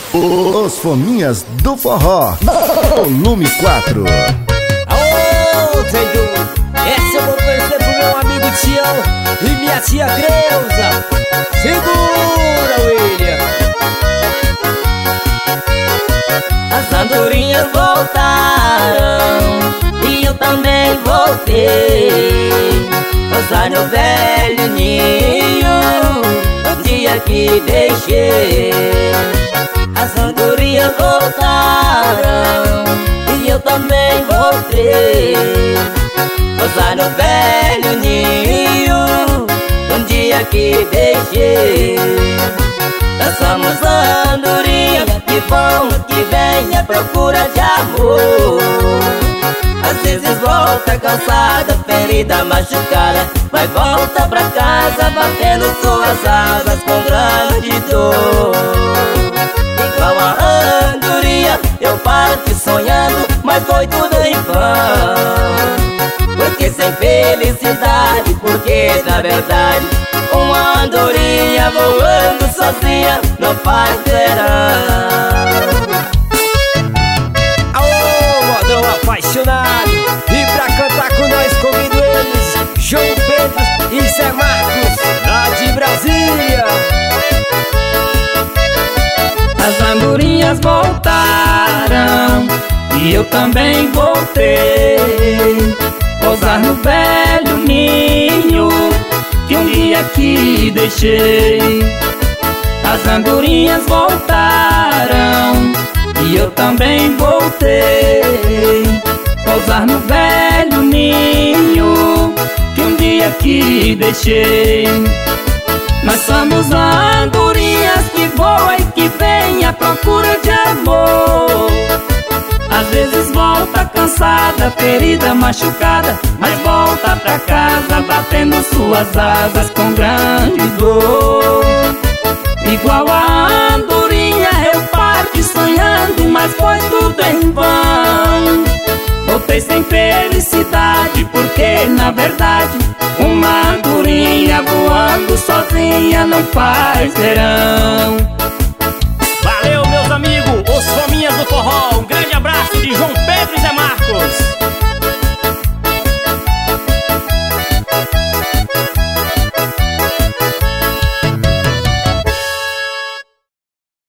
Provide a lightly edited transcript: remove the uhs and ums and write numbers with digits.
Os Fominhas do Forró, volume 4. Aô, Senhor! Essa eu vou oferecer pro meu amigo Tião e minha tia Creuza. Segura, William! As andorinhas voltaram e eu também voltei. Pousar no velho ninho no dia que deixei. As andorinhas voltaram e eu também voltei. Pousar no velho ninho no dia que deixei. Nós somos andorinhas que vão e que vêm à procura de amor. Às vezes volta cansada, ferida, machucada, vai volta pra casa batendo suas asas com grande dor. Igual a andorinha eu parti sonhando, mas foi tudo em vão. Porque sem felicidade, porque na verdade uma andorinha voando sozinha não faz verão. Aô, modão apaixonado! E pra cantar com nós convido eles, João Pedro e Zé Marcos, lá de Brasília. As andorinhas voltaram e eu também voltei. Pousar no velho ninho que um dia aqui deixei. As andorinhas voltaram e eu também voltei. Pousar no velho ninho que um dia aqui deixei. Nós somos andorinhas que voam e que vêm à procura de amor. Às vezes volta cansada, ferida, machucada, mas volta pra casa batendo suas asas com grande dor. Igual a andorinha eu parti sonhando, mas foi tudo em vão. Voltei sem felicidade, porque na verdade uma andorinha voando sozinha não faz verão. Valeu, meus amigos, os Fominhas do Forró.